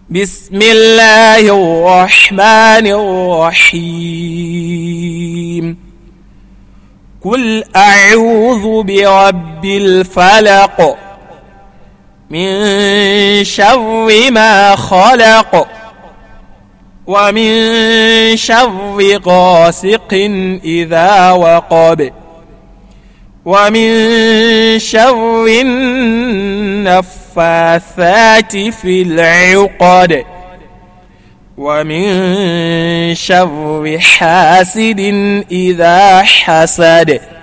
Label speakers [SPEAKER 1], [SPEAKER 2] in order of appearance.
[SPEAKER 1] بسم الله الرحمن الرحيم قل أعوذ برب الفلق من شر ما خلق ومن شر غاسق إذا وقب ومن شر النفاثات في العقد ومن شر حاسد إذا حسد.